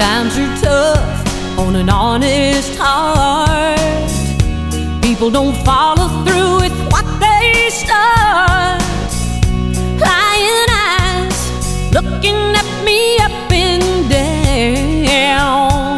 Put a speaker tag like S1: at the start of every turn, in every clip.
S1: Times are tough on an honest heart. People don't follow through with what they start. Lying eyes looking at me up and down,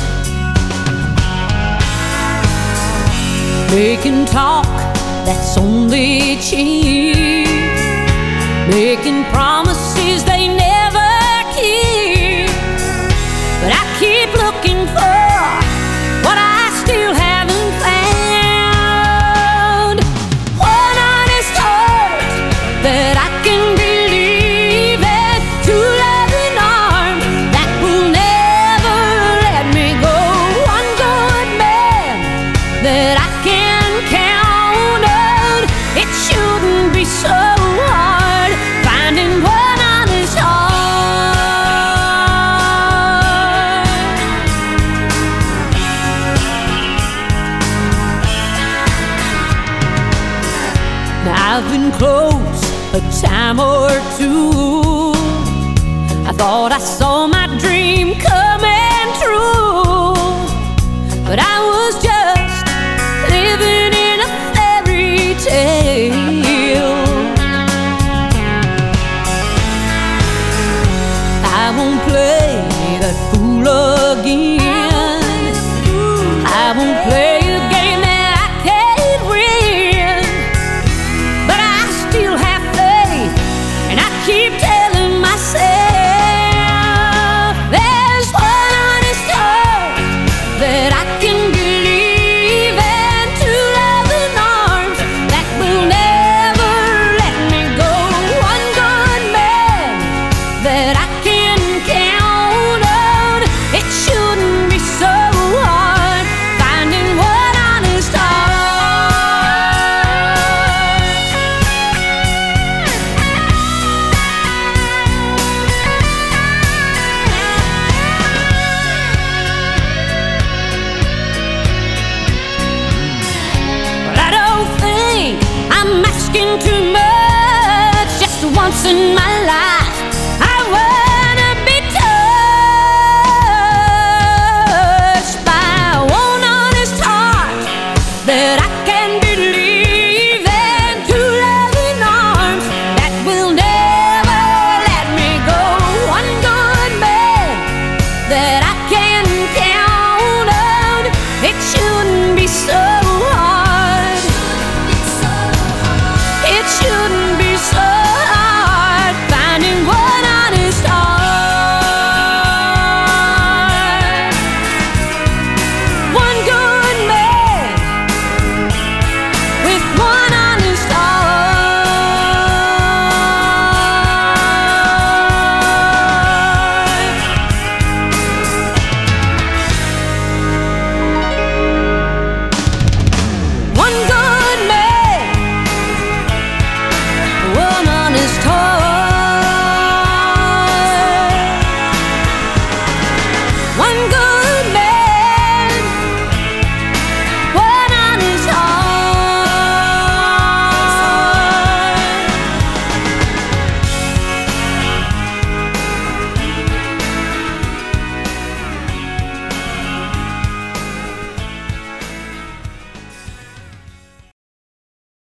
S1: making talk that's only cheap, making promises they never keep. But I keep looking for what I still haven't found. One honest heart that I can believe in, two loving arms that will never let me go. One good man that I can count on. It shouldn't be so hard finding one honest heart. Now I've been close a time or two. I thought I saw my dream coming true, but I was just living in a fairy tale. I won't play that fool again. I won't play a game that I can't win. But I still have faith, and I keep telling myself there's one honest heart that I can believe in, two loving arms that will never let me go. One good man that I can count on. It shouldn't be so hard finding one honest But I don't think I'm asking too much, just once in my life